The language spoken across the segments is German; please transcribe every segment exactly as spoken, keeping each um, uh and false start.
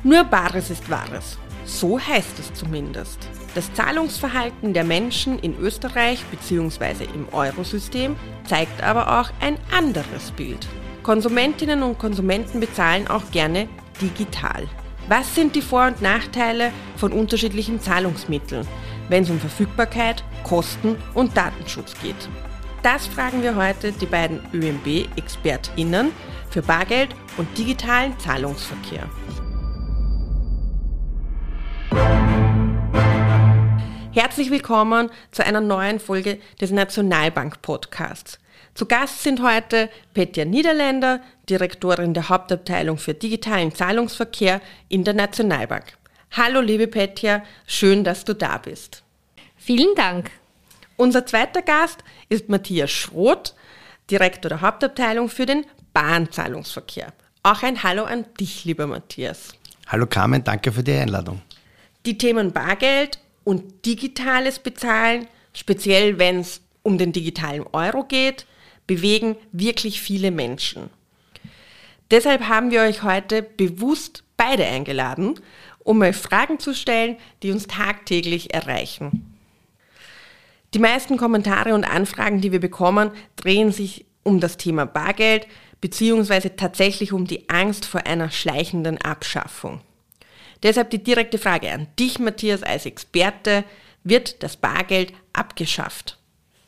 Nur Bares ist Wahres. So heißt es zumindest. Das Zahlungsverhalten der Menschen in Österreich bzw. im Eurosystem zeigt aber auch ein anderes Bild. Konsumentinnen und Konsumenten bezahlen auch gerne digital. Was sind die Vor- und Nachteile von unterschiedlichen Zahlungsmitteln, wenn es um Verfügbarkeit, Kosten und Datenschutz geht? Das fragen wir heute die beiden ÖMB-ExpertInnen für Bargeld und digitalen Zahlungsverkehr. Herzlich willkommen zu einer neuen Folge des Nationalbank-Podcasts. Zu Gast sind heute Petja Niederländer, Direktorin der Hauptabteilung für digitalen Zahlungsverkehr in der Nationalbank. Hallo liebe Petja, schön, dass du da bist. Vielen Dank. Unser zweiter Gast ist Matthias Schroth, Direktor der Hauptabteilung für den Bahnzahlungsverkehr. Auch ein Hallo an dich, lieber Matthias. Hallo Carmen, danke für die Einladung. Die Themen Bargeld und digitales Bezahlen, speziell wenn es um den digitalen Euro geht, bewegen wirklich viele Menschen. Deshalb haben wir euch heute bewusst beide eingeladen, um euch Fragen zu stellen, die uns tagtäglich erreichen. Die meisten Kommentare und Anfragen, die wir bekommen, drehen sich um das Thema Bargeld bzw. tatsächlich um die Angst vor einer schleichenden Abschaffung. Deshalb die direkte Frage an dich, Matthias, als Experte: Wird das Bargeld abgeschafft?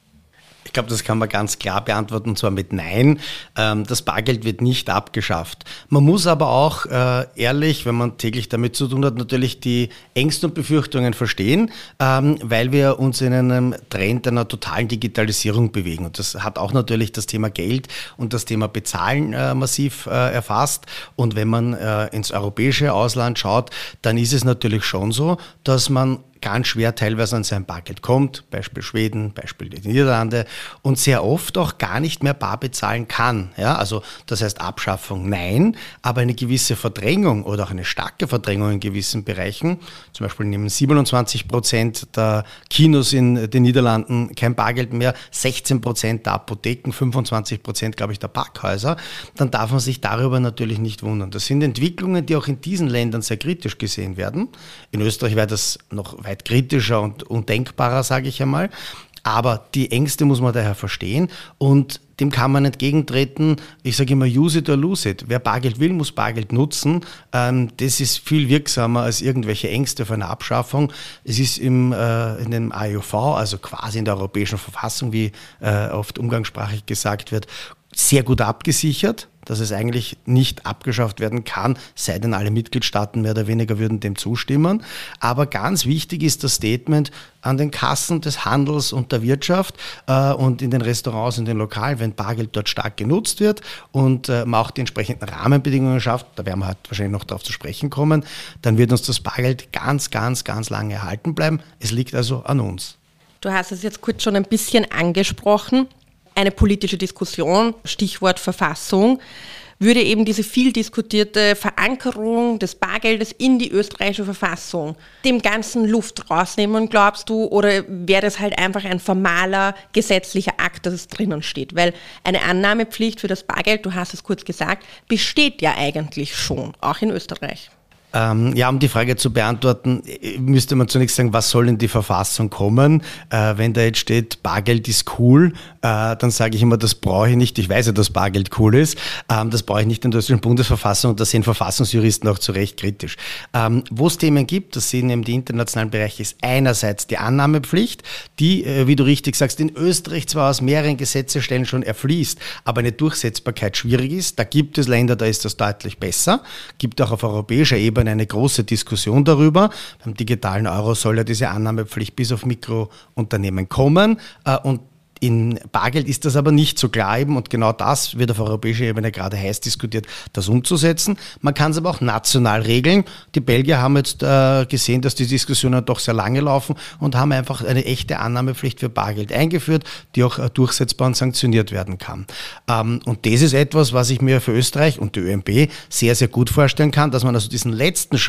Ich glaube, das kann man ganz klar beantworten, und zwar mit Nein. Das Bargeld wird nicht abgeschafft. Man muss aber auch äh, ehrlich, wenn man täglich damit zu tun hat, natürlich die Ängste und Befürchtungen verstehen, ähm, weil wir uns in einem Trend einer totalen Digitalisierung bewegen. Und das hat auch natürlich das Thema Geld und das Thema Bezahlen äh, massiv äh, erfasst. Und wenn man äh, ins europäische Ausland schaut, dann ist es natürlich schon so, dass man ganz schwer teilweise an sein Bargeld kommt, Beispiel Schweden, Beispiel die Niederlande, und sehr oft auch gar nicht mehr bar bezahlen kann. Ja, also das heißt Abschaffung nein, aber eine gewisse Verdrängung oder auch eine starke Verdrängung in gewissen Bereichen, zum Beispiel nehmen siebenundzwanzig Prozent der Kinos in den Niederlanden kein Bargeld mehr, sechzehn Prozent der Apotheken, fünfundzwanzig Prozent, glaube ich, der Parkhäuser, dann darf man sich darüber natürlich nicht wundern. Das sind Entwicklungen, die auch in diesen Ländern sehr kritisch gesehen werden. In Österreich wäre das noch weit kritischer und undenkbarer, sage ich einmal. Aber die Ängste muss man daher verstehen und dem kann man entgegentreten. Ich sage immer, use it or lose it. Wer Bargeld will, muss Bargeld nutzen. Ähm, das ist viel wirksamer als irgendwelche Ängste vor einer Abschaffung. Es ist im, äh, in dem A E U V, also quasi in der Europäischen Verfassung, wie äh, oft umgangssprachlich gesagt wird, sehr gut abgesichert, dass es eigentlich nicht abgeschafft werden kann, sei denn alle Mitgliedstaaten mehr oder weniger würden dem zustimmen. Aber ganz wichtig ist das Statement an den Kassen des Handels und der Wirtschaft äh, und in den Restaurants, in den Lokalen, wenn Bargeld dort stark genutzt wird und äh, man auch die entsprechenden Rahmenbedingungen schafft, da werden wir halt wahrscheinlich noch darauf zu sprechen kommen, dann wird uns das Bargeld ganz, ganz, ganz lange erhalten bleiben. Es liegt also an uns. Du hast es jetzt kurz schon ein bisschen angesprochen. Eine politische Diskussion, Stichwort Verfassung, würde eben diese viel diskutierte Verankerung des Bargeldes in die österreichische Verfassung dem Ganzen Luft rausnehmen, glaubst du, oder wäre das halt einfach ein formaler gesetzlicher Akt, dass es drinnen steht? Weil eine Annahmepflicht für das Bargeld, du hast es kurz gesagt, besteht ja eigentlich schon, auch in Österreich. Ähm, ja, um die Frage zu beantworten, müsste man zunächst sagen, was soll in die Verfassung kommen? Äh, wenn da jetzt steht, Bargeld ist cool, äh, dann sage ich immer, das brauche ich nicht. Ich weiß ja, dass Bargeld cool ist. Ähm, das brauche ich nicht in der österreichischen Bundesverfassung und da sehen Verfassungsjuristen auch zu Recht kritisch. Ähm, wo es Themen gibt, das sehen eben die internationalen Bereiche, ist einerseits die Annahmepflicht, die, äh, wie du richtig sagst, in Österreich zwar aus mehreren Gesetzesstellen schon erfließt, aber eine Durchsetzbarkeit schwierig ist. Da gibt es Länder, da ist das deutlich besser. Gibt auch auf europäischer Ebene eine große Diskussion darüber. Beim digitalen Euro soll ja diese Annahmepflicht bis auf Mikrounternehmen kommen und in Bargeld ist das aber nicht so klar eben und genau das wird auf europäischer Ebene gerade heiß diskutiert, das umzusetzen. Man kann es aber auch national regeln. Die Belgier haben jetzt äh, gesehen, dass die Diskussionen doch sehr lange laufen und haben einfach eine echte Annahmepflicht für Bargeld eingeführt, die auch äh, durchsetzbar und sanktioniert werden kann. Ähm, und das ist etwas, was ich mir für Österreich und die ÖMB sehr, sehr gut vorstellen kann, dass man also diesen letzten Schritt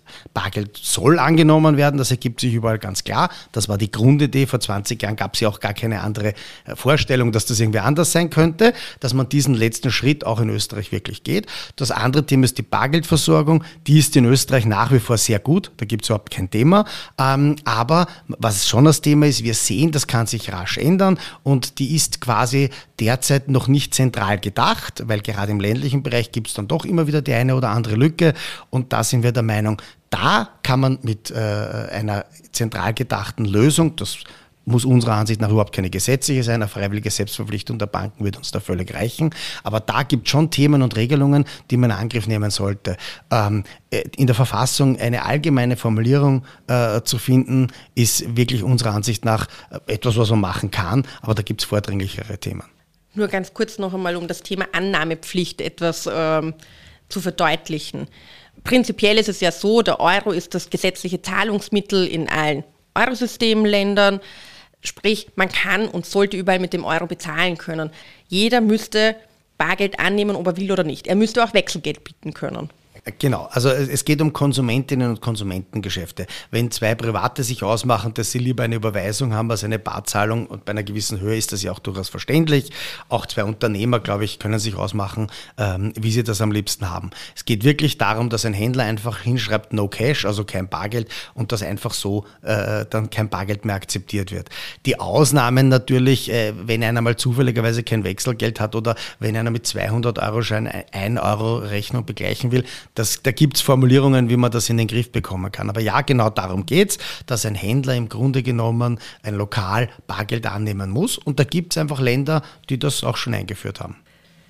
Bargeld soll angenommen werden, das ergibt sich überall ganz klar. Das war die Grundidee. Vor zwanzig Jahren gab es ja auch gar keine andere Vorstellung, dass das irgendwie anders sein könnte, dass man diesen letzten Schritt auch in Österreich wirklich geht. Das andere Thema ist die Bargeldversorgung. Die ist in Österreich nach wie vor sehr gut. Da gibt es überhaupt kein Thema. Ähm, aber was schon das Thema ist, wir sehen, das kann sich rasch ändern und die ist quasi derzeit noch nicht zentral gedacht, weil gerade im ländlichen Bereich gibt es dann doch immer wieder die eine oder andere Lücke und da sind wir der Meinung, da kann man mit äh, einer zentral gedachten Lösung, das muss unserer Ansicht nach überhaupt keine gesetzliche sein, eine freiwillige Selbstverpflichtung der Banken wird uns da völlig reichen, aber da gibt es schon Themen und Regelungen, die man in Angriff nehmen sollte. Ähm, in der Verfassung eine allgemeine Formulierung äh, zu finden, ist wirklich unserer Ansicht nach etwas, was man machen kann, aber da gibt es vordringlichere Themen. Nur ganz kurz noch einmal, um das Thema Annahmepflicht etwas ähm, zu verdeutlichen. Prinzipiell ist es ja so, der Euro ist das gesetzliche Zahlungsmittel in allen Eurosystemländern. Sprich, man kann und sollte überall mit dem Euro bezahlen können. Jeder müsste Bargeld annehmen, ob er will oder nicht. Er müsste auch Wechselgeld bieten können. Genau, also es geht um Konsumentinnen und Konsumentengeschäfte. Wenn zwei Private sich ausmachen, dass sie lieber eine Überweisung haben als eine Barzahlung und bei einer gewissen Höhe ist das ja auch durchaus verständlich. Auch zwei Unternehmer, glaube ich, können sich ausmachen, ähm, wie sie das am liebsten haben. Es geht wirklich darum, dass ein Händler einfach hinschreibt No Cash, also kein Bargeld und dass einfach so äh, dann kein Bargeld mehr akzeptiert wird. Die Ausnahmen natürlich, äh, wenn einer mal zufälligerweise kein Wechselgeld hat oder wenn einer mit zweihundert Euro Schein ein Euro Rechnung begleichen will, Das, da gibt es Formulierungen, wie man das in den Griff bekommen kann. Aber ja, genau darum geht es, dass ein Händler im Grunde genommen ein Lokal Bargeld annehmen muss. Und da gibt es einfach Länder, die das auch schon eingeführt haben.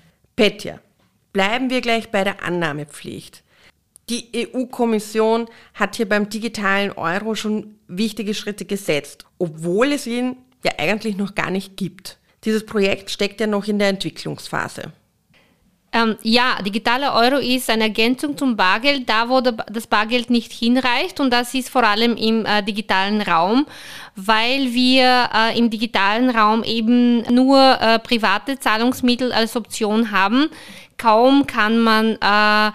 Petja, bleiben wir gleich bei der Annahmepflicht. Die E U-Kommission hat hier beim digitalen Euro schon wichtige Schritte gesetzt, obwohl es ihn ja eigentlich noch gar nicht gibt. Dieses Projekt steckt ja noch in der Entwicklungsphase. Ähm, ja, digitaler Euro ist eine Ergänzung zum Bargeld, da wo das Bargeld nicht hinreicht und das ist vor allem im äh, digitalen Raum, weil wir äh, im digitalen Raum eben nur äh, private Zahlungsmittel als Option haben. Kaum kann man äh,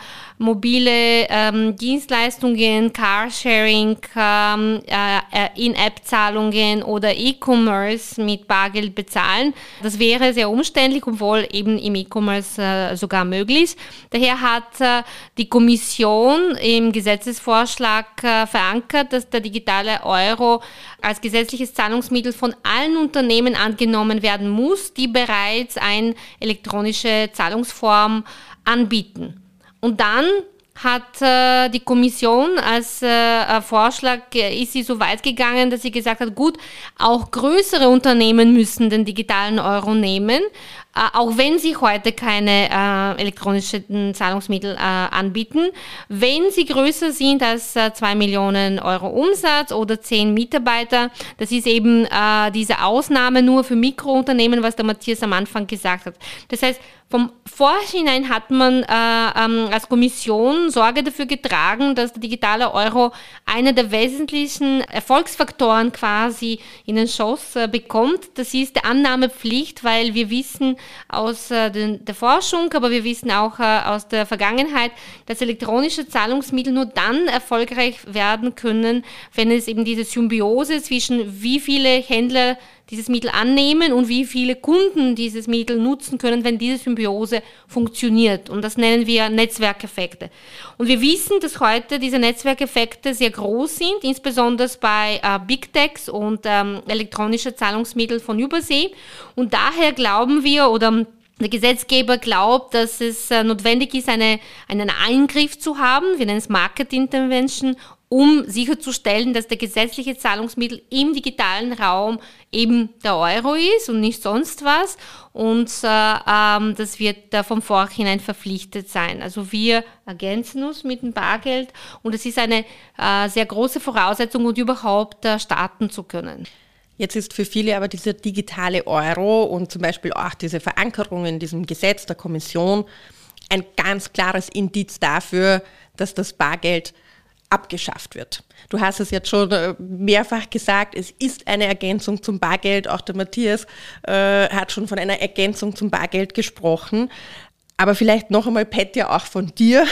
mobile ähm, Dienstleistungen, Carsharing, ähm, äh, In-App-Zahlungen oder E-Commerce mit Bargeld bezahlen. Das wäre sehr umständlich, obwohl eben im E-Commerce äh, sogar möglich ist. Daher hat äh, die Kommission im Gesetzesvorschlag äh, verankert, dass der digitale Euro als gesetzliches Zahlungsmittel von allen Unternehmen angenommen werden muss, die bereits eine elektronische Zahlungsform anbieten. Und dann hat äh, die Kommission als äh, Vorschlag, äh, ist sie so weit gegangen, dass sie gesagt hat, gut, auch größere Unternehmen müssen den digitalen Euro nehmen, äh, auch wenn sie heute keine äh, elektronischen Zahlungsmittel äh, anbieten. Wenn sie größer sind als äh, zwei Millionen Euro Umsatz oder zehn Mitarbeiter, das ist eben äh, diese Ausnahme nur für Mikrounternehmen, was der Matthias am Anfang gesagt hat. Das heißt, vom Vorhinein hat man äh, ähm, als Kommission Sorge dafür getragen, dass der digitale Euro einer der wesentlichen Erfolgsfaktoren quasi in den Schoß äh, bekommt. Das ist die Annahmepflicht, weil wir wissen aus äh, den, der Forschung, aber wir wissen auch äh, aus der Vergangenheit, dass elektronische Zahlungsmittel nur dann erfolgreich werden können, wenn es eben diese Symbiose zwischen wie viele Händler dieses Mittel annehmen und wie viele Kunden dieses Mittel nutzen können, wenn diese Symbiose funktioniert. Und das nennen wir Netzwerkeffekte. Und wir wissen, dass heute diese Netzwerkeffekte sehr groß sind, insbesondere bei äh, Big Techs und ähm, elektronische Zahlungsmittel von Übersee. Und daher glauben wir, oder der Gesetzgeber glaubt, dass es äh, notwendig ist, eine, einen Eingriff zu haben, wir nennen es Market Intervention, um sicherzustellen, dass der gesetzliche Zahlungsmittel im digitalen Raum eben der Euro ist und nicht sonst was. Und äh, ähm, das wird äh, vom Vorhinein verpflichtet sein. Also wir ergänzen uns mit dem Bargeld und es ist eine äh, sehr große Voraussetzung, um überhaupt äh, starten zu können. Jetzt ist für viele aber dieser digitale Euro und zum Beispiel auch diese Verankerung in diesem Gesetz der Kommission ein ganz klares Indiz dafür, dass das Bargeld abgeschafft wird. Du hast es jetzt schon mehrfach gesagt, es ist eine Ergänzung zum Bargeld. Auch der Matthias äh, hat schon von einer Ergänzung zum Bargeld gesprochen. Aber vielleicht noch einmal, Petja, auch von dir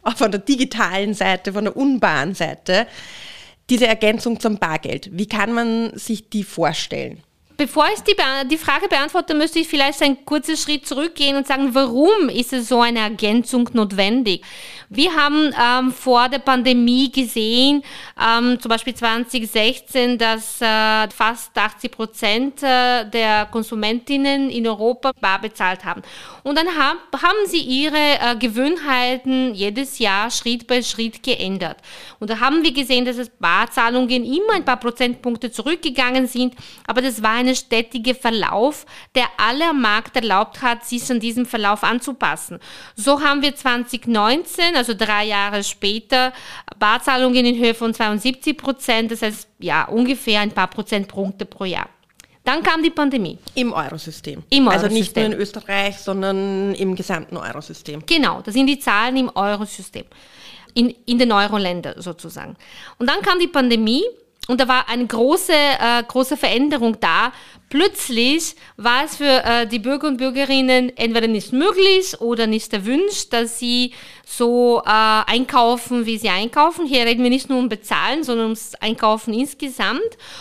auch von der digitalen Seite, von der unbaren Seite, diese Ergänzung zum Bargeld. Wie kann man sich die vorstellen? Bevor ich die, die Frage beantworte, müsste ich vielleicht einen kurzen Schritt zurückgehen und sagen, warum ist es so eine Ergänzung notwendig? Wir haben ähm, vor der Pandemie gesehen, ähm, zum Beispiel zwanzig sechzehn, dass äh, fast achtzig Prozent äh, der Konsumentinnen in Europa bar bezahlt haben. Und dann haben, haben sie ihre äh, Gewohnheiten jedes Jahr Schritt bei Schritt geändert. Und da haben wir gesehen, dass es Barzahlungen immer ein paar Prozentpunkte zurückgegangen sind, aber das war ein stetiger Verlauf, der alle am Markt erlaubt hat, sich an diesem Verlauf anzupassen. So haben wir zwanzig neunzehn, also drei Jahre später, Barzahlungen in Höhe von zweiundsiebzig Prozent, das heißt ja ungefähr ein paar Prozentpunkte pro Jahr. Dann kam die Pandemie. Im Eurosystem. Im also Eurosystem. nicht nur in Österreich, sondern im gesamten Eurosystem. Genau, das sind die Zahlen im Eurosystem, in, in den Euro-Ländern sozusagen. Und dann kam die Pandemie. Und da war eine große, äh, große Veränderung da. Plötzlich war es für äh, die Bürger und Bürgerinnen entweder nicht möglich oder nicht erwünscht, dass sie so äh, einkaufen, wie sie einkaufen. Hier reden wir nicht nur um Bezahlen, sondern ums Einkaufen insgesamt.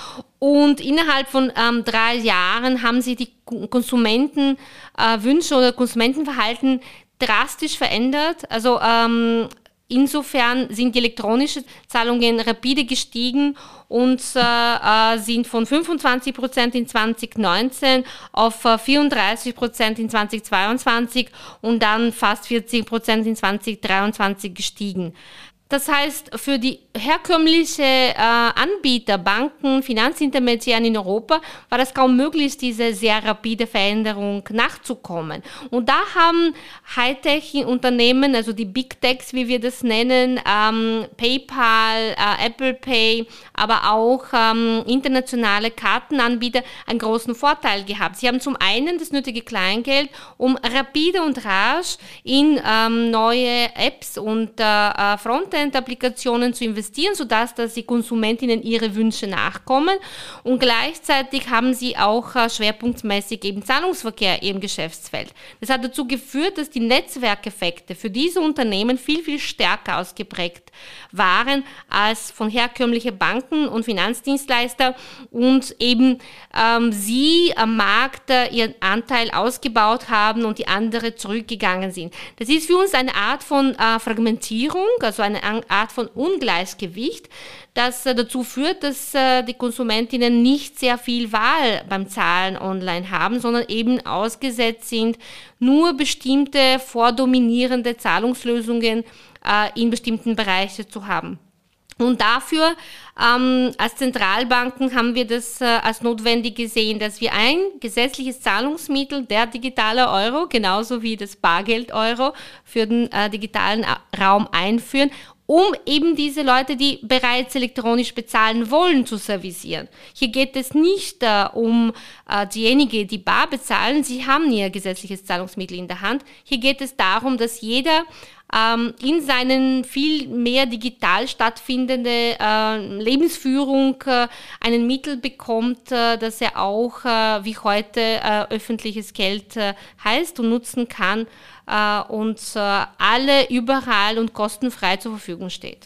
Und innerhalb von ähm, drei Jahren haben sich die Konsumentenwünsche äh, oder Konsumentenverhalten drastisch verändert. Also ähm, Insofern sind die elektronischen Zahlungen rapide gestiegen und äh, sind von fünfundzwanzig Prozent in zwanzig neunzehn auf äh, vierunddreißig Prozent in zwanzig zweiundzwanzig und dann fast vierzig Prozent in zwanzig dreiundzwanzig gestiegen. Das heißt, für die herkömmlichen äh, Anbieter, Banken, Finanzintermediären in Europa war das kaum möglich, diese sehr rapide Veränderung nachzukommen. Und da haben Hightech-Unternehmen, also die Big Techs, wie wir das nennen, ähm, PayPal, äh, Apple Pay, aber auch ähm, internationale Kartenanbieter einen großen Vorteil gehabt. Sie haben zum einen das nötige Kleingeld, um rapide und rasch in ähm, neue Apps und äh, Frontend-Applikationen zu investieren, sodass dass die Konsumentinnen ihre Wünsche nachkommen, und gleichzeitig haben sie auch äh, schwerpunktmäßig eben Zahlungsverkehr im Geschäftsfeld. Das hat dazu geführt, dass die Netzwerkeffekte für diese Unternehmen viel, viel stärker ausgeprägt waren als von herkömmlichen Banken und Finanzdienstleister und eben ähm, sie am Markt äh, ihren Anteil ausgebaut haben und die anderen zurückgegangen sind. Das ist für uns eine Art von äh, Fragmentierung, also eine Art von Ungleichgewicht, das äh, dazu führt, dass äh, die Konsumentinnen nicht sehr viel Wahl beim Zahlen online haben, sondern eben ausgesetzt sind, nur bestimmte vordominierende Zahlungslösungen äh, in bestimmten Bereichen zu haben. Und dafür ähm, als Zentralbanken haben wir das äh, als notwendig gesehen, dass wir ein gesetzliches Zahlungsmittel, der digitale Euro, genauso wie das Bargeld-Euro, für den äh, digitalen Raum einführen, um eben diese Leute, die bereits elektronisch bezahlen wollen, zu servicieren. Hier geht es nicht äh, um äh, diejenigen, die bar bezahlen, sie haben ihr gesetzliches Zahlungsmittel in der Hand. Hier geht es darum, dass jeder ähm, in seinen viel mehr digital stattfindende äh, Lebensführung äh, einen Mittel bekommt, äh, dass er auch äh, wie heute äh, öffentliches Geld äh, heißt und nutzen kann, und alle überall und kostenfrei zur Verfügung steht.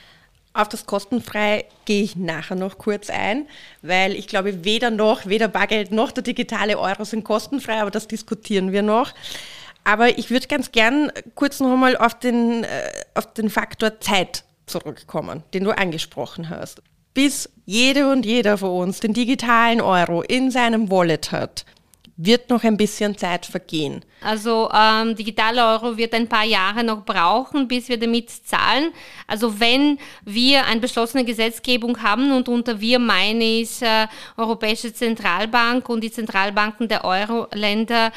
Auf das kostenfrei gehe ich nachher noch kurz ein, weil ich glaube, weder noch, weder Bargeld noch der digitale Euro sind kostenfrei, aber das diskutieren wir noch. Aber ich würde ganz gern kurz noch einmal auf den, auf den Faktor Zeit zurückkommen, den du angesprochen hast. Bis jede und jeder von uns den digitalen Euro in seinem Wallet hat, wird noch ein bisschen Zeit vergehen. Also ähm, digitaler Euro wird ein paar Jahre noch brauchen, bis wir damit zahlen. Also wenn wir eine beschlossene Gesetzgebung haben, und unter wir meine ich äh, Europäische Zentralbank und die Zentralbanken der Euro-Länder,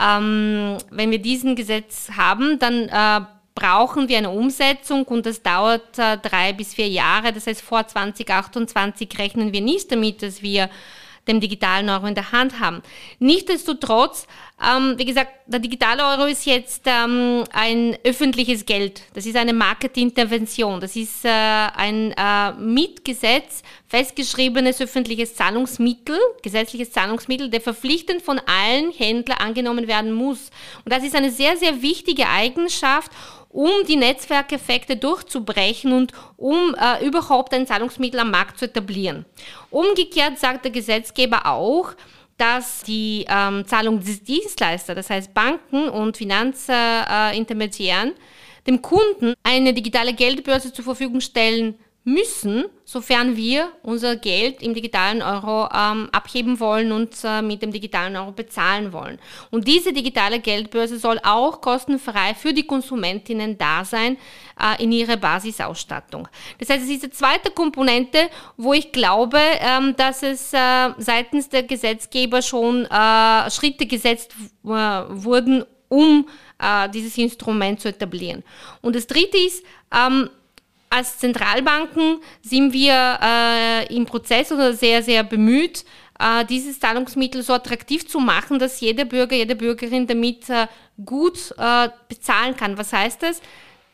ähm, wenn wir diesen Gesetz haben, dann äh, brauchen wir eine Umsetzung, und das dauert äh, drei bis vier Jahre. Das heißt, vor zwanzig achtundzwanzig rechnen wir nicht damit, dass wir dem digitalen Euro in der Hand haben. Nichtsdestotrotz, ähm, wie gesagt, der digitale Euro ist jetzt ähm, ein öffentliches Geld. Das ist eine Marketintervention. Das ist äh, ein äh, mit Gesetz festgeschriebenes öffentliches Zahlungsmittel, gesetzliches Zahlungsmittel, der verpflichtend von allen Händlern angenommen werden muss. Und das ist eine sehr, sehr wichtige Eigenschaft, um die Netzwerkeffekte durchzubrechen und um äh, überhaupt ein Zahlungsmittel am Markt zu etablieren. Umgekehrt sagt der Gesetzgeber auch, dass die ähm, Zahlungsdienstleister, das heißt Banken und Finanzintermediären, äh, dem Kunden eine digitale Geldbörse zur Verfügung stellen müssen, sofern wir unser Geld im digitalen Euro ähm, abheben wollen und äh, mit dem digitalen Euro bezahlen wollen. Und diese digitale Geldbörse soll auch kostenfrei für die Konsumentinnen da sein äh, in ihrer Basisausstattung. Das heißt, es ist die zweite Komponente, wo ich glaube, ähm, dass es äh, seitens der Gesetzgeber schon äh, Schritte gesetzt äh, wurden, um äh, dieses Instrument zu etablieren. Und das dritte ist, ähm, als Zentralbanken sind wir äh, im Prozess oder sehr, sehr bemüht, äh, dieses Zahlungsmittel so attraktiv zu machen, dass jeder Bürger, jede Bürgerin damit äh, gut äh, bezahlen kann. Was heißt das?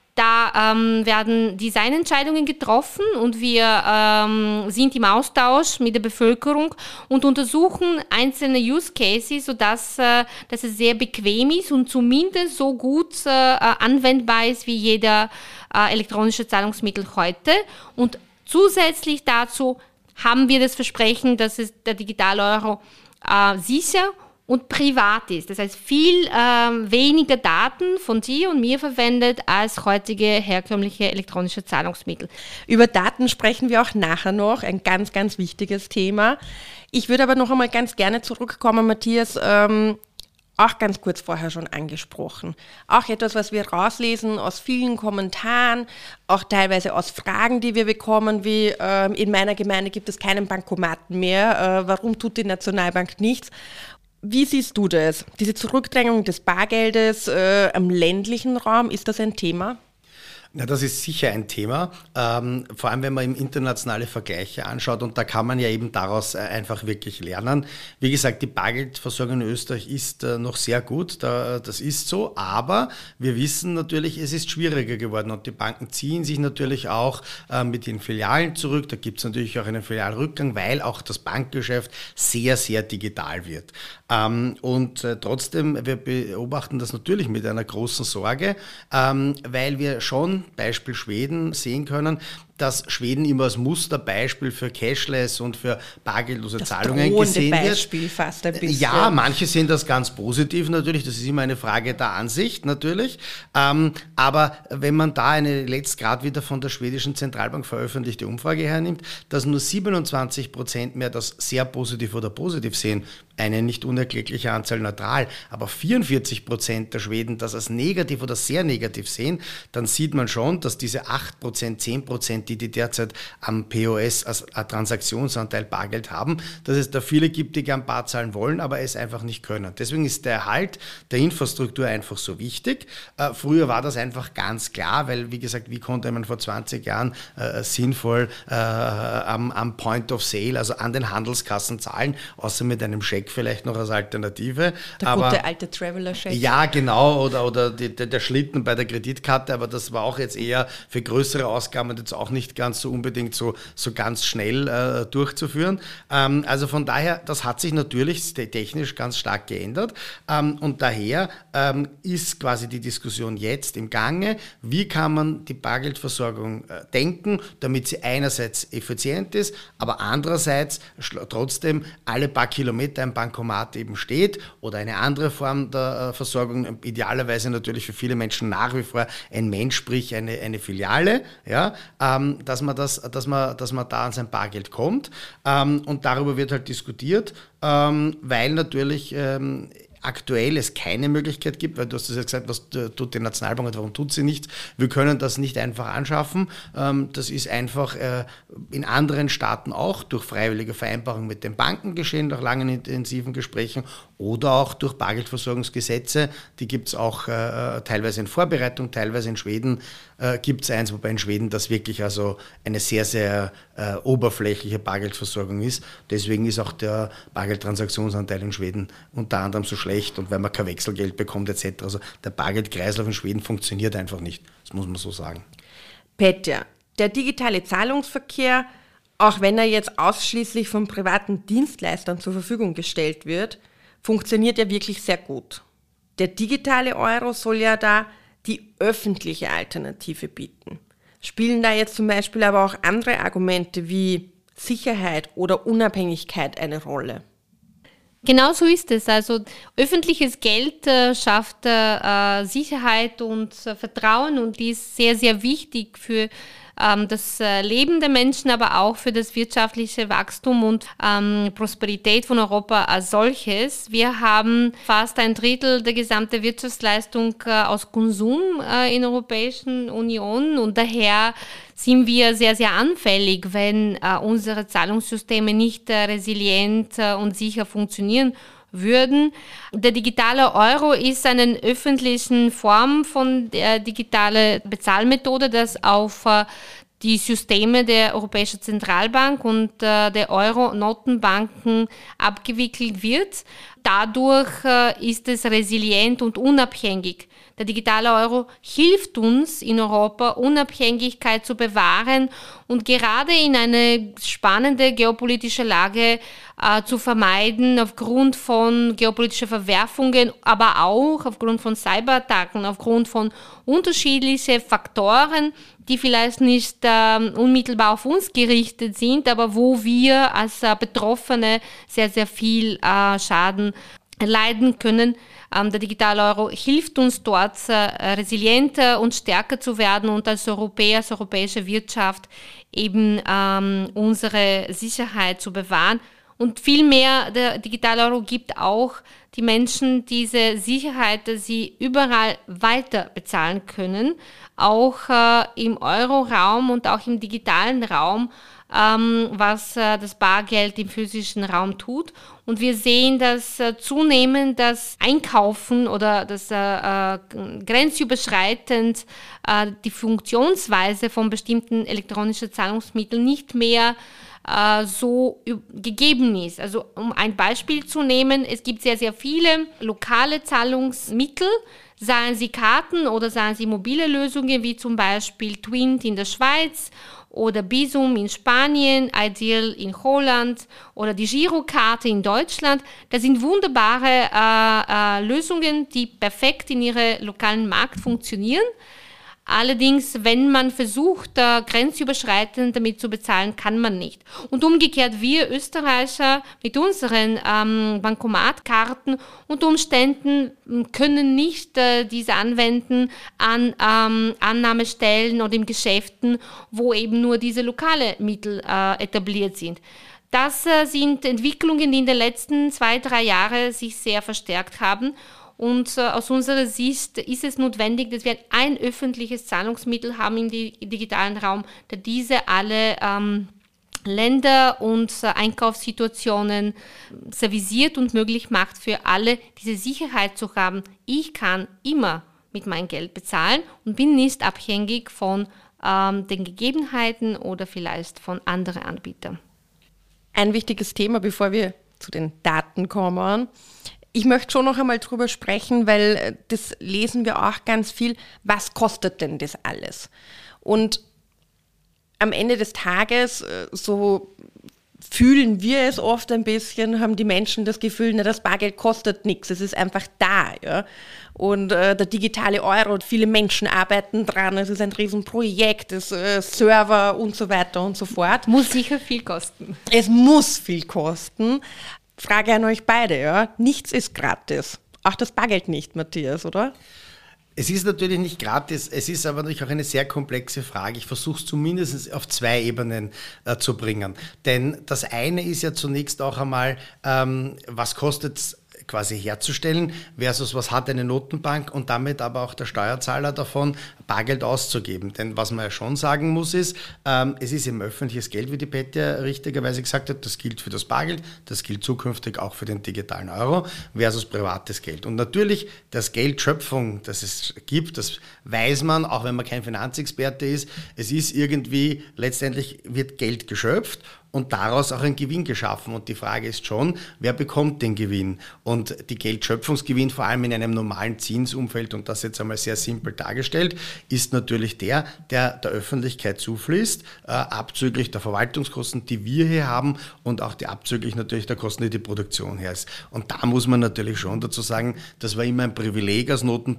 Da ähm, werden Designentscheidungen getroffen und wir ähm, sind im Austausch mit der Bevölkerung und untersuchen einzelne Use Cases, sodass äh, dass es sehr bequem ist und zumindest so gut äh, anwendbar ist wie jeder äh, elektronische Zahlungsmittel heute. Und zusätzlich dazu haben wir das Versprechen, dass es der Digital-Euro äh, sicher und privat ist. Das heißt, viel ähm, weniger Daten von dir und mir verwendet als heutige herkömmliche elektronische Zahlungsmittel. Über Daten sprechen wir auch nachher noch, ein ganz, ganz wichtiges Thema. Ich würde aber noch einmal ganz gerne zurückkommen, Matthias, ähm, auch ganz kurz vorher schon angesprochen. Auch etwas, was wir rauslesen aus vielen Kommentaren, auch teilweise aus Fragen, die wir bekommen, wie äh, in meiner Gemeinde gibt es keinen Bankomaten mehr, äh, warum tut die Nationalbank nichts? Wie siehst du das? Diese Zurückdrängung des Bargeldes äh, am ländlichen Raum, ist das ein Thema? Ja, das ist sicher ein Thema, ähm, vor allem wenn man eben internationale Vergleiche anschaut und da kann man ja eben daraus äh, einfach wirklich lernen. Wie gesagt, die Bargeldversorgung in Österreich ist äh, noch sehr gut, da, das ist so, aber wir wissen natürlich, es ist schwieriger geworden und die Banken ziehen sich natürlich auch äh, mit den Filialen zurück. Da gibt es natürlich auch einen Filialrückgang, weil auch das Bankgeschäft sehr, sehr digital wird. Ähm, und äh, trotzdem, wir beobachten das natürlich mit einer großen Sorge, ähm, weil wir schon Beispiel Schweden sehen können, dass Schweden immer als Musterbeispiel für Cashless und für bargeldlose das Zahlungen gesehen wird. Beispiel fast ein bisschen. Ja, manche sehen das ganz positiv natürlich, das ist immer eine Frage der Ansicht natürlich, ähm, aber wenn man da eine letzt gerade wieder von der schwedischen Zentralbank veröffentlichte Umfrage hernimmt, dass nur siebenundzwanzig Prozent mehr das sehr positiv oder positiv sehen, eine nicht unerklägliche Anzahl neutral, aber vierundvierzig Prozent der Schweden das als negativ oder sehr negativ sehen, dann sieht man schon, dass diese acht Prozent, zehn Prozent, die die derzeit am P O S als Transaktionsanteil Bargeld haben, dass es da viele gibt, die gern bar zahlen wollen, aber es einfach nicht können. Deswegen ist der Erhalt der Infrastruktur einfach so wichtig. Äh, früher war das einfach ganz klar, weil, wie gesagt, wie konnte man vor zwanzig Jahren äh, sinnvoll äh, am, am Point of Sale, also an den Handelskassen zahlen, außer mit einem Scheck vielleicht noch als Alternative. Der aber, gute alte Traveler-Scheck. Ja, genau, oder, oder die, der, der Schlitten bei der Kreditkarte, aber das war auch jetzt eher für größere Ausgaben und jetzt auch nicht ganz so unbedingt so, so ganz schnell äh, durchzuführen. Ähm, also von daher, das hat sich natürlich technisch ganz stark geändert ähm, und daher ähm, ist quasi die Diskussion jetzt im Gange, wie kann man die Bargeldversorgung äh, denken, damit sie einerseits effizient ist, aber andererseits trotzdem alle paar Kilometer ein Bankomat eben steht oder eine andere Form der äh, Versorgung, idealerweise natürlich für viele Menschen nach wie vor ein Mensch, sprich eine, eine Filiale, ja, ähm, dass man das, dass man, dass man da an sein Bargeld kommt. Ähm, und darüber wird halt diskutiert, ähm, weil natürlich ähm, aktuell es keine Möglichkeit gibt, weil du hast das ja gesagt, was tut die Nationalbank und warum tut sie nichts? Wir können das nicht einfach anschaffen. Das ist einfach in anderen Staaten auch durch freiwillige Vereinbarungen mit den Banken geschehen, nach langen intensiven Gesprächen oder auch durch Bargeldversorgungsgesetze. Die gibt es auch teilweise in Vorbereitung, teilweise in Schweden gibt es eins, wobei in Schweden das wirklich also eine sehr, sehr oberflächliche Bargeldversorgung ist. Deswegen ist auch der Bargeldtransaktionsanteil in Schweden unter anderem so schlecht und weil man kein Wechselgeld bekommt et cetera. Also der Bargeldkreislauf in Schweden funktioniert einfach nicht. Das muss man so sagen. Petja, der digitale Zahlungsverkehr, auch wenn er jetzt ausschließlich von privaten Dienstleistern zur Verfügung gestellt wird, funktioniert ja wirklich sehr gut. Der digitale Euro soll ja da die öffentliche Alternative bieten. Spielen da jetzt zum Beispiel aber auch andere Argumente wie Sicherheit oder Unabhängigkeit eine Rolle? Genau so ist es. Also öffentliches Geld äh, schafft äh, Sicherheit und äh, Vertrauen und ist sehr, sehr wichtig für ähm, das äh, Leben der Menschen, aber auch für das wirtschaftliche Wachstum und ähm, Prosperität von Europa als solches. Wir haben fast ein Drittel der gesamten Wirtschaftsleistung äh, aus Konsum äh, in der Europäischen Union und daher sind wir sehr, sehr anfällig, wenn äh, unsere Zahlungssysteme nicht äh, resilient äh, und sicher funktionieren würden. Der digitale Euro ist eine öffentliche Form von äh, digitaler Bezahlmethode, das auf äh, die Systeme der Europäischen Zentralbank und äh, der Euro-Notenbanken abgewickelt wird. Dadurch äh, ist es resilient und unabhängig. Der digitale Euro hilft uns in Europa, Unabhängigkeit zu bewahren und gerade in eine spannende geopolitische Lage äh, zu vermeiden aufgrund von geopolitischen Verwerfungen, aber auch aufgrund von Cyberattacken, aufgrund von unterschiedlichen Faktoren, die vielleicht nicht äh, unmittelbar auf uns gerichtet sind, aber wo wir als äh, Betroffene sehr, sehr viel äh, Schaden leiden können. Ähm, der digitale Euro hilft uns dort, äh, resilienter und stärker zu werden und als Europäer, als europäische Wirtschaft eben ähm, unsere Sicherheit zu bewahren. Und vielmehr, der digitale Euro gibt auch die Menschen diese Sicherheit, dass sie überall weiter bezahlen können, auch äh, im Euro-Raum und auch im digitalen Raum, ähm, was äh, das Bargeld im physischen Raum tut. Und wir sehen, dass äh, zunehmend das Einkaufen oder das äh, äh, grenzüberschreitend äh, die Funktionsweise von bestimmten elektronischen Zahlungsmitteln nicht mehr so gegeben ist. Also um ein Beispiel zu nehmen, es gibt sehr, sehr viele lokale Zahlungsmittel, seien sie Karten oder seien sie mobile Lösungen, wie zum Beispiel Twint in der Schweiz oder Bizum in Spanien, Ideal in Holland oder die Girokarte in Deutschland. Das sind wunderbare äh, äh, Lösungen, die perfekt in ihrem lokalen Markt funktionieren. Allerdings, wenn man versucht, äh, grenzüberschreitend damit zu bezahlen, kann man nicht. Und umgekehrt, wir Österreicher mit unseren ähm, Bankomatkarten unter Umständen können nicht äh, diese anwenden an ähm, Annahmestellen oder in Geschäften, wo eben nur diese lokale Mittel äh, etabliert sind. Das äh, sind Entwicklungen, die in den letzten zwei, drei Jahren sich sehr verstärkt haben. Und äh, aus unserer Sicht ist es notwendig, dass wir ein öffentliches Zahlungsmittel haben im digitalen Raum, der diese alle ähm, Länder und äh, Einkaufssituationen servisiert und möglich macht für alle, diese Sicherheit zu haben. Ich kann immer mit meinem Geld bezahlen und bin nicht abhängig von ähm, den Gegebenheiten oder vielleicht von anderen Anbietern. Ein wichtiges Thema, bevor wir zu den Daten kommen. Ich möchte schon noch einmal drüber sprechen, weil das lesen wir auch ganz viel. Was kostet denn das alles? Und am Ende des Tages, so fühlen wir es oft ein bisschen, haben die Menschen das Gefühl, na, das Bargeld kostet nichts, es ist einfach da. Ja? Und äh, der digitale Euro, viele Menschen arbeiten dran, es ist ein Riesenprojekt, es äh, Server und so weiter und so fort. Muss sicher viel kosten. Es muss viel kosten. Frage an euch beide, ja. Nichts ist gratis. Auch das Bargeld nicht, Matthias, oder? Es ist natürlich nicht gratis, es ist aber natürlich auch eine sehr komplexe Frage. Ich versuche es zumindest auf zwei Ebenen äh, zu bringen. Denn das eine ist ja zunächst auch einmal, ähm, was kostet es quasi herzustellen versus was hat eine Notenbank und damit aber auch der Steuerzahler davon, Bargeld auszugeben. Denn was man ja schon sagen muss ist, ähm, es ist eben öffentliches Geld, wie die Petja richtigerweise gesagt hat, das gilt für das Bargeld, das gilt zukünftig auch für den digitalen Euro versus privates Geld. Und natürlich, das Geldschöpfung, das es gibt, das weiß man, auch wenn man kein Finanzexperte ist, es ist irgendwie, letztendlich wird Geld geschöpft und daraus auch ein Gewinn geschaffen. Und die Frage ist schon, wer bekommt den Gewinn? Und die Geldschöpfungsgewinn, vor allem in einem normalen Zinsumfeld, und das jetzt einmal sehr simpel dargestellt, ist natürlich der, der der Öffentlichkeit zufließt, äh, abzüglich der Verwaltungskosten, die wir hier haben und auch die abzüglich natürlich der Kosten, die die Produktion her ist. Und da muss man natürlich schon dazu sagen, das war immer ein Privileg als Notenbank,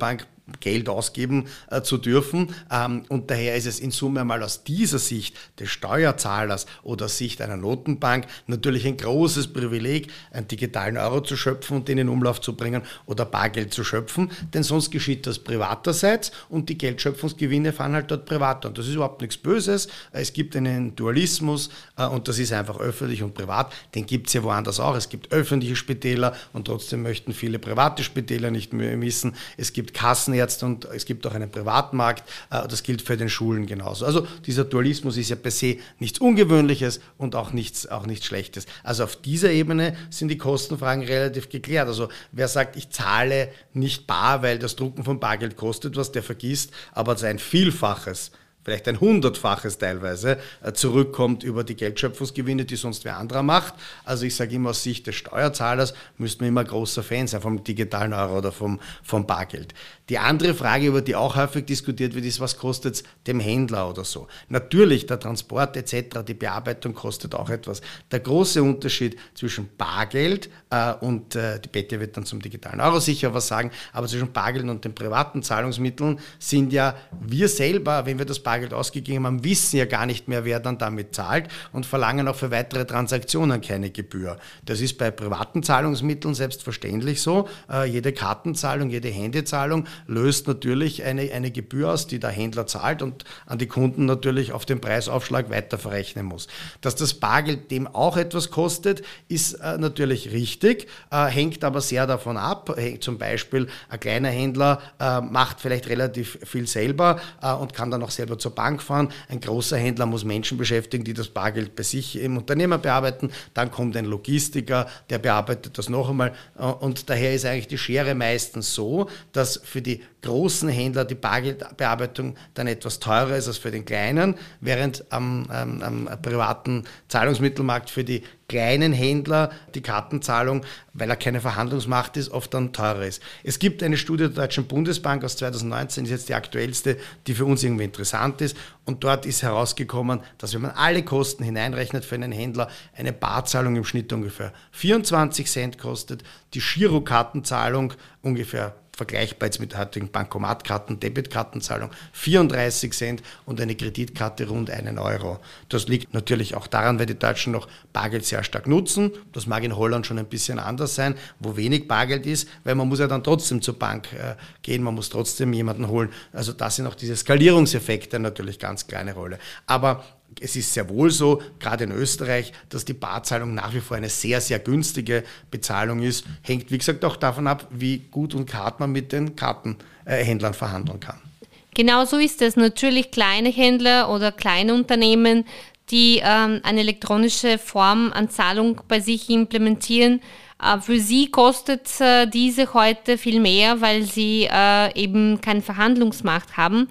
Geld ausgeben äh, zu dürfen. Ähm, und daher ist es in Summe einmal aus dieser Sicht des Steuerzahlers oder Sicht einer Notenbank natürlich ein großes Privileg, einen digitalen Euro zu schöpfen und den in Umlauf zu bringen oder Bargeld zu schöpfen, denn sonst geschieht das privaterseits und die Geldschöpfungsgewinne fahren halt dort privat. Und das ist überhaupt nichts Böses. Es gibt einen Dualismus äh, und das ist einfach öffentlich und privat. Den gibt es ja woanders auch. Es gibt öffentliche Spitäler und trotzdem möchten viele private Spitäler nicht mehr wissen. Es gibt Kassenärzte und es gibt auch einen Privatmarkt. Äh, das gilt für den Schulen genauso. Also dieser Dualismus ist ja per se nichts Ungewöhnliches und auch nichts, auch nichts Schlechtes. Also auf dieser Ebene sind die Kostenfragen relativ geklärt. Also wer sagt, ich zahle nicht bar, weil das Drucken von Bargeld kostet was, der vergisst, aber sein Vielfaches, vielleicht ein Hundertfaches teilweise, zurückkommt über die Geldschöpfungsgewinne, die sonst wer anderer macht. Also ich sage immer, aus Sicht des Steuerzahlers müssten wir immer großer Fan sein vom digitalen Euro oder vom, vom Bargeld. Die andere Frage, über die auch häufig diskutiert wird, ist, was kostet es dem Händler oder so? Natürlich, der Transport et cetera, die Bearbeitung kostet auch etwas. Der große Unterschied zwischen Bargeld äh, und, äh, die Betty wird dann zum digitalen Euro sicher was sagen, aber zwischen Bargeld und den privaten Zahlungsmitteln sind ja wir selber, wenn wir das Bargeld ausgegeben haben, wissen ja gar nicht mehr, wer dann damit zahlt und verlangen auch für weitere Transaktionen keine Gebühr. Das ist bei privaten Zahlungsmitteln selbstverständlich so. Äh, jede Kartenzahlung, jede Handyzahlung löst natürlich eine, eine Gebühr aus, die der Händler zahlt und an die Kunden natürlich auf den Preisaufschlag weiter verrechnen muss. Dass das Bargeld dem auch etwas kostet, ist äh, natürlich richtig, äh, hängt aber sehr davon ab. Hängt zum Beispiel ein kleiner Händler äh, macht vielleicht relativ viel selber äh, und kann dann auch selber zur Bank fahren. Ein großer Händler muss Menschen beschäftigen, die das Bargeld bei sich im Unternehmer bearbeiten. Dann kommt ein Logistiker, der bearbeitet das noch einmal. Äh, und daher ist eigentlich die Schere meistens so, dass für die großen Händler die Bargeldbearbeitung dann etwas teurer ist als für den kleinen, während am, am, am privaten Zahlungsmittelmarkt für die kleinen Händler die Kartenzahlung, weil er keine Verhandlungsmacht ist, oft dann teurer ist. Es gibt eine Studie der Deutschen Bundesbank aus zweitausendneunzehn, ist jetzt die aktuellste, die für uns irgendwie interessant ist. Und dort ist herausgekommen, dass wenn man alle Kosten hineinrechnet für einen Händler, eine Barzahlung im Schnitt ungefähr vierundzwanzig Cent kostet, die Girokartenzahlung ungefähr vergleichbar jetzt mit heutigen Bankomatkarten, Debitkartenzahlung, vierunddreißig Cent und eine Kreditkarte rund einen Euro. Das liegt natürlich auch daran, weil die Deutschen noch Bargeld sehr stark nutzen. Das mag in Holland schon ein bisschen anders sein, wo wenig Bargeld ist, weil man muss ja dann trotzdem zur Bank äh, gehen, man muss trotzdem jemanden holen. Also da sind auch diese Skalierungseffekte natürlich ganz kleine Rolle. Aber es ist sehr wohl so, gerade in Österreich, dass die Barzahlung nach wie vor eine sehr, sehr günstige Bezahlung ist. Hängt, wie gesagt, auch davon ab, wie gut und hart man mit den Kartenhändlern verhandeln kann. Genau so ist es. Natürlich kleine Händler oder kleine Unternehmen, die ähm, eine elektronische Form an Zahlung bei sich implementieren. Äh, für sie kostet äh, diese heute viel mehr, weil sie äh, eben keine Verhandlungsmacht haben.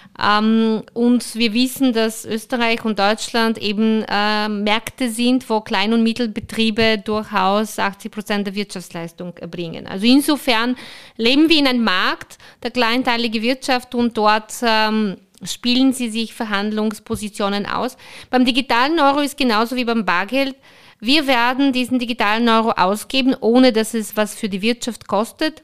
Ähm, und wir wissen, dass Österreich und Deutschland eben äh, Märkte sind, wo Klein- und Mittelbetriebe durchaus achtzig Prozent der Wirtschaftsleistung erbringen. Also insofern leben wir in einem Markt der kleinteiligen Wirtschaft und dort ähm, spielen sie sich Verhandlungspositionen aus. Beim digitalen Euro ist genauso wie beim Bargeld. Wir werden diesen digitalen Euro ausgeben, ohne dass es was für die Wirtschaft kostet.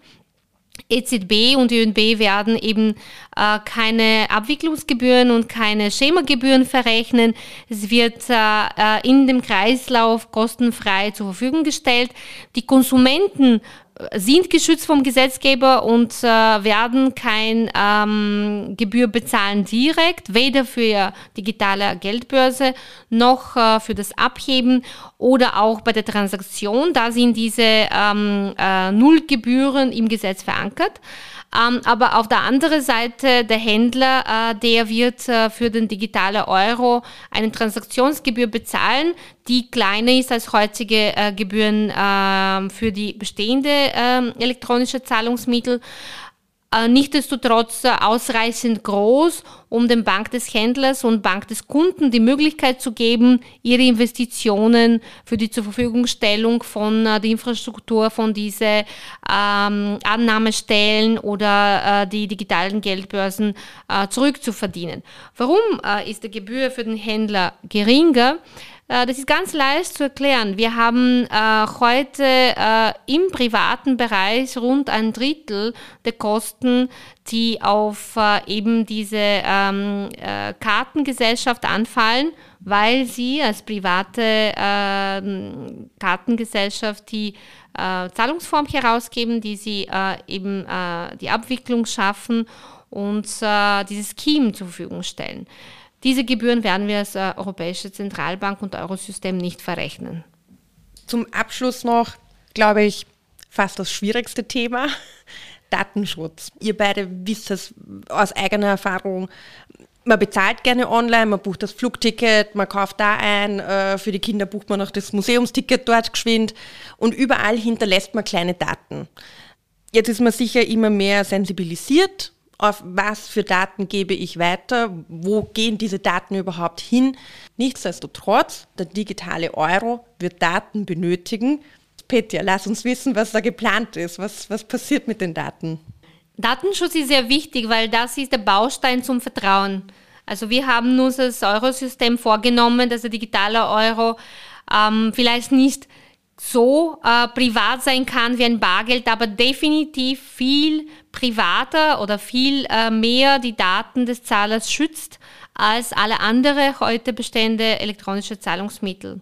E Z B und Ö N B werden eben äh, keine Abwicklungsgebühren und keine Schemagebühren verrechnen. Es wird äh, in dem Kreislauf kostenfrei zur Verfügung gestellt. Die Konsumenten sind geschützt vom Gesetzgeber und äh, werden keine ähm, Gebühr bezahlen direkt, weder für digitale Geldbörse noch äh, für das Abheben oder auch bei der Transaktion. Da sind diese ähm, äh, Nullgebühren im Gesetz verankert. Ähm, aber auf der anderen Seite der Händler, äh, der wird äh, für den digitalen Euro eine Transaktionsgebühr bezahlen, die kleiner ist als heutige äh, Gebühren äh, für die bestehende äh, elektronische Zahlungsmittel. Äh, nichtsdestotrotz äh, ausreichend groß, um dem Bank des Händlers und Bank des Kunden die Möglichkeit zu geben, ihre Investitionen für die Zurverfügungstellung von äh, der Infrastruktur von diese ähm, Annahmestellen oder äh, die digitalen Geldbörsen äh, zurückzuverdienen. Warum äh, ist die Gebühr für den Händler geringer? Das ist ganz leicht zu erklären. Wir haben äh, heute äh, im privaten Bereich rund ein Drittel der Kosten, die auf äh, eben diese ähm, äh, Kartengesellschaft anfallen, weil sie als private äh, Kartengesellschaft die äh, Zahlungsform herausgeben, die sie äh, eben äh, die Abwicklung schaffen und äh, dieses Scheme zur Verfügung stellen. Diese Gebühren werden wir als äh, Europäische Zentralbank und Eurosystem nicht verrechnen. Zum Abschluss noch, glaube ich, fast das schwierigste Thema, Datenschutz. Ihr beide wisst es aus eigener Erfahrung, man bezahlt gerne online, man bucht das Flugticket, man kauft da ein, äh, für die Kinder bucht man noch das Museumsticket dort geschwind und überall hinterlässt man kleine Daten. Jetzt ist man sicher immer mehr sensibilisiert, auf was für Daten gebe ich weiter, wo gehen diese Daten überhaupt hin. Nichtsdestotrotz, der digitale Euro wird Daten benötigen. Petja, lass uns wissen, was da geplant ist. Was, was passiert mit den Daten? Datenschutz ist sehr wichtig, weil das ist der Baustein zum Vertrauen. Also wir haben uns das Eurosystem vorgenommen, dass der digitale Euro ähm, vielleicht nicht so äh, privat sein kann wie ein Bargeld, aber definitiv viel privater oder viel äh, mehr die Daten des Zahlers schützt als alle andere heute bestehende elektronische Zahlungsmittel.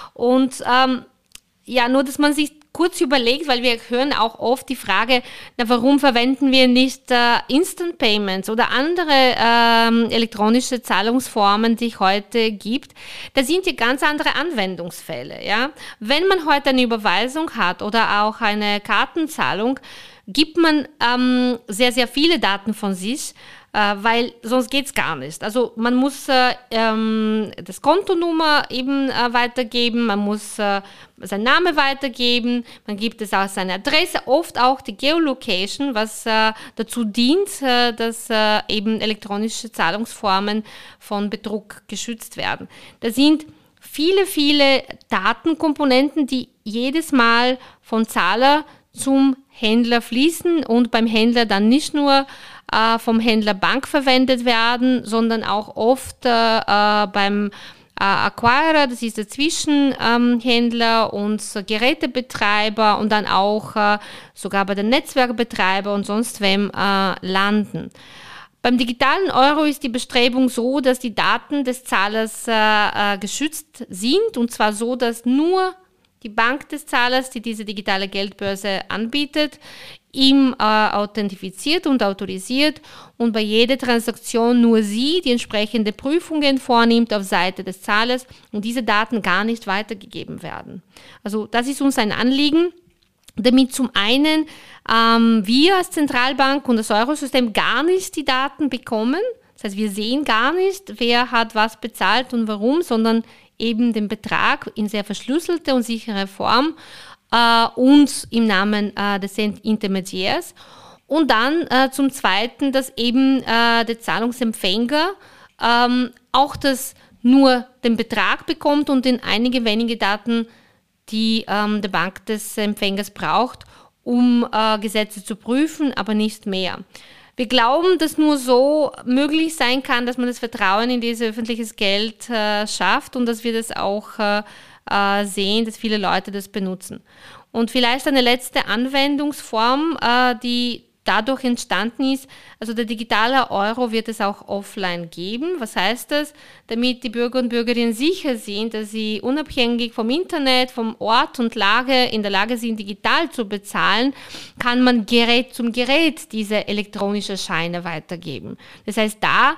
Und ähm, ja, nur, dass man sich kurz überlegt, weil wir hören auch oft die Frage, na, warum verwenden wir nicht äh, Instant Payments oder andere ähm, elektronische Zahlungsformen, die es heute gibt. Da sind ja ganz andere Anwendungsfälle. Ja? Wenn man heute eine Überweisung hat oder auch eine Kartenzahlung, gibt man ähm, sehr, sehr viele Daten von sich, äh, weil sonst geht's gar nicht. Also man muss äh, ähm, das Kontonummer eben äh, weitergeben, man muss äh, seinen Namen weitergeben, man gibt es auch seine Adresse, oft auch die Geolocation, was äh, dazu dient, äh, dass äh, eben elektronische Zahlungsformen von Betrug geschützt werden. Da sind viele, viele Datenkomponenten, die jedes Mal von Zahler zum Händler fließen und beim Händler dann nicht nur äh, vom Händler Bank verwendet werden, sondern auch oft äh, äh, beim äh, Acquirer, das ist der Zwischenhändler ähm, und Gerätebetreiber und dann auch äh, sogar bei den Netzwerkbetreiber und sonst wem äh, landen. Beim digitalen Euro ist die Bestrebung so, dass die Daten des Zahlers äh, äh, geschützt sind und zwar so, dass nur die Bank des Zahlers, die diese digitale Geldbörse anbietet, ihm äh, authentifiziert und autorisiert und bei jeder Transaktion nur sie die entsprechende Prüfungen vornimmt auf Seite des Zahlers und diese Daten gar nicht weitergegeben werden. Also das ist uns ein Anliegen, damit zum einen ähm, wir als Zentralbank und das Eurosystem gar nicht die Daten bekommen. Das heißt, wir sehen gar nicht, wer hat was bezahlt und warum, sondern eben den Betrag in sehr verschlüsselte und sichere Form äh, und im Namen äh, des Intermediärs. Und dann äh, zum Zweiten, dass eben äh, der Zahlungsempfänger ähm, auch das nur den Betrag bekommt und in einige wenige Daten, die ähm, die Bank des Empfängers braucht, um äh, Gesetze zu prüfen, aber nicht mehr. Wir glauben, dass nur so möglich sein kann, dass man das Vertrauen in dieses öffentliches Geld äh, schafft und dass wir das auch äh, äh, sehen, dass viele Leute das benutzen. Und vielleicht eine letzte Anwendungsform, äh, die dadurch entstanden ist, also der digitale Euro wird es auch offline geben. Was heißt das? Damit die Bürger und Bürgerinnen sicher sind, dass sie unabhängig vom Internet, vom Ort und Lage in der Lage sind, digital zu bezahlen, kann man Gerät zum Gerät diese elektronische Scheine weitergeben. Das heißt, da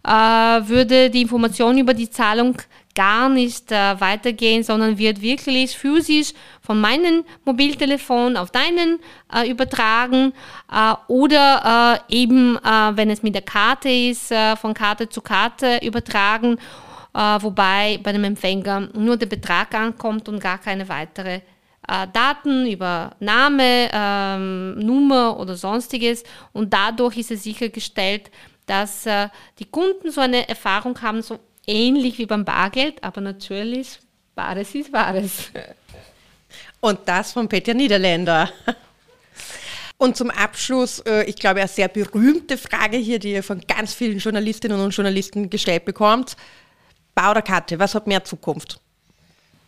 äh, würde die Information über die Zahlung gar nicht äh, weitergehen, sondern wird wirklich physisch von meinem Mobiltelefon auf deinen äh, übertragen äh, oder äh, eben, äh, wenn es mit der Karte ist, äh, von Karte zu Karte übertragen, äh, wobei bei dem Empfänger nur der Betrag ankommt und gar keine weitere äh, Daten über Name, ähm, Nummer oder sonstiges und dadurch ist es sichergestellt, dass äh, die Kunden so eine Erfahrung haben, so ähnlich wie beim Bargeld, aber natürlich, Bares ist Bares. Und das von Petja Niederländer. Und zum Abschluss, ich glaube, eine sehr berühmte Frage hier, die ihr von ganz vielen Journalistinnen und Journalisten gestellt bekommt. Bar oder Karte, was hat mehr Zukunft?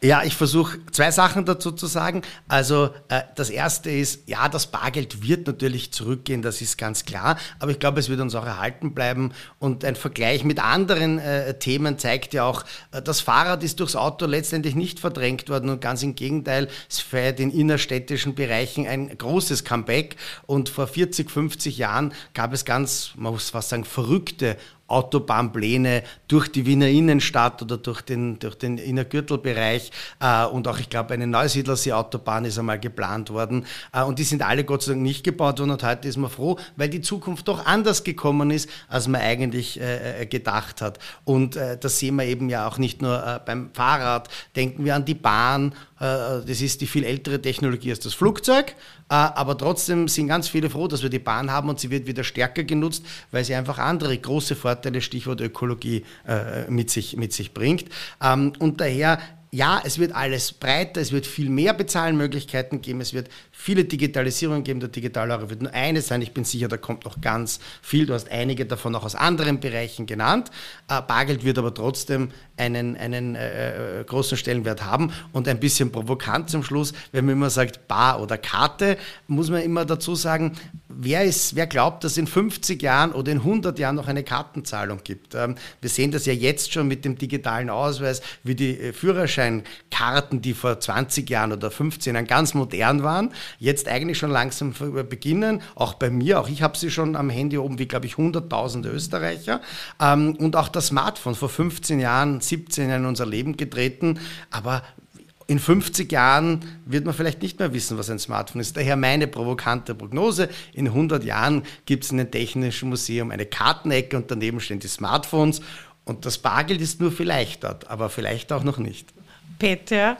Ja, ich versuche zwei Sachen dazu zu sagen. Also äh, das erste ist, ja, das Bargeld wird natürlich zurückgehen, das ist ganz klar, aber ich glaube, es wird uns auch erhalten bleiben und ein Vergleich mit anderen äh, Themen zeigt ja auch, äh, das Fahrrad ist durchs Auto letztendlich nicht verdrängt worden und ganz im Gegenteil, es feiert in innerstädtischen Bereichen ein großes Comeback und vor vierzig, fünfzig Jahren gab es ganz, man muss fast sagen, verrückte Autobahnpläne durch die Wiener Innenstadt oder durch den, durch den Innergürtelbereich äh, und auch, ich glaube, eine Neusiedlersee-Autobahn ist einmal geplant worden äh, und die sind alle Gott sei Dank nicht gebaut worden und heute ist man froh, weil die Zukunft doch anders gekommen ist, als man eigentlich äh, gedacht hat und äh, das sehen wir eben ja auch nicht nur äh, beim Fahrrad, denken wir an die Bahn, äh, das ist die viel ältere Technologie als das Flugzeug, äh, aber trotzdem sind ganz viele froh, dass wir die Bahn haben und sie wird wieder stärker genutzt, weil sie einfach andere große Vorteile, Stichwort Ökologie, äh, mit sich, mit sich bringt. Ähm, und daher, ja, es wird alles breiter, es wird viel mehr Bezahlmöglichkeiten geben, es wird viele Digitalisierungen geben. Der Digitaleuro wird nur eine sein. Ich bin sicher, da kommt noch ganz viel. Du hast einige davon auch aus anderen Bereichen genannt. Äh, Bargeld wird aber trotzdem einen, einen äh, großen Stellenwert haben. Und ein bisschen provokant zum Schluss, wenn man immer sagt Bar oder Karte, muss man immer dazu sagen, wer, ist, wer glaubt, dass es in fünfzig Jahren oder in hundert Jahren noch eine Kartenzahlung gibt? Ähm, wir sehen das ja jetzt schon mit dem digitalen Ausweis, wie die äh, Führerscheinkarten, die vor zwanzig Jahren oder fünfzehn Jahren ganz modern waren, jetzt eigentlich schon langsam beginnen, auch bei mir, auch ich habe sie schon am Handy oben, wie glaube ich hunderttausend Österreicher ähm, und auch das Smartphone vor fünfzehn Jahren, siebzehn Jahren in unser Leben getreten, aber in fünfzig Jahren wird man vielleicht nicht mehr wissen, was ein Smartphone ist. Daher meine provokante Prognose, in hundert Jahren gibt es in dem Technischen Museum eine Kartenecke und daneben stehen die Smartphones und das Bargeld ist nur vielleicht dort, aber vielleicht auch noch nicht. Peter?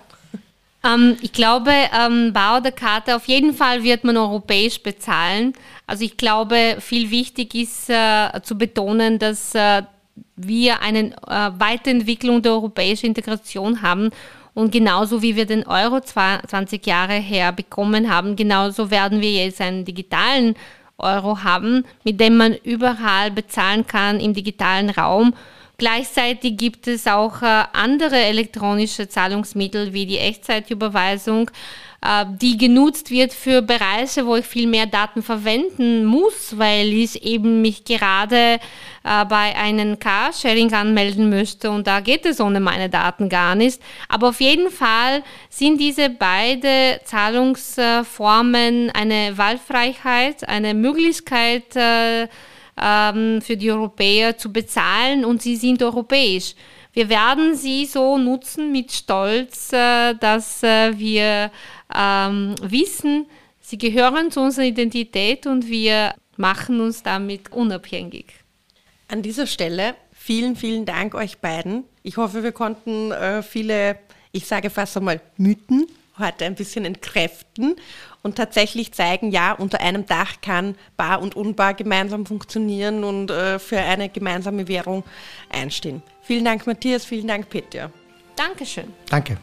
Ähm, ich glaube, ähm, Bar oder Karte, auf jeden Fall wird man europäisch bezahlen. Also ich glaube, viel wichtig ist äh, zu betonen, dass äh, wir eine äh, Weiterentwicklung der europäischen Integration haben. Und genauso wie wir den Euro zwanzig Jahre her bekommen haben, genauso werden wir jetzt einen digitalen Euro haben, mit dem man überall bezahlen kann im digitalen Raum. Gleichzeitig gibt es auch äh, andere elektronische Zahlungsmittel wie die Echtzeitüberweisung, äh, die genutzt wird für Bereiche, wo ich viel mehr Daten verwenden muss, weil ich eben mich gerade äh, bei einem Carsharing anmelden möchte und da geht es ohne meine Daten gar nicht. Aber auf jeden Fall sind diese beiden Zahlungsformen eine Wahlfreiheit, eine Möglichkeit, äh, für die Europäer zu bezahlen und sie sind europäisch. Wir werden sie so nutzen mit Stolz, dass wir wissen, sie gehören zu unserer Identität und wir machen uns damit unabhängig. An dieser Stelle vielen, vielen Dank euch beiden. Ich hoffe, wir konnten äh, viele, ich sage fast einmal Mythen, heute ein bisschen entkräften und tatsächlich zeigen, ja, unter einem Dach kann Bar und Unbar gemeinsam funktionieren und äh, für eine gemeinsame Währung einstehen. Vielen Dank, Matthias, vielen Dank, Peter. Dankeschön. Danke.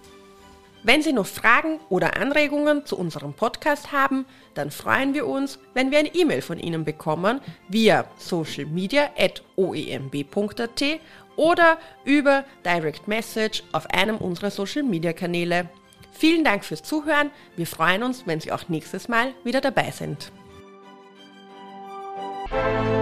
Wenn Sie noch Fragen oder Anregungen zu unserem Podcast haben, dann freuen wir uns, wenn wir eine E-Mail von Ihnen bekommen via socialmedia at o e m b punkt a t oder über Direct Message auf einem unserer Social-Media-Kanäle. Vielen Dank fürs Zuhören. Wir freuen uns, wenn Sie auch nächstes Mal wieder dabei sind.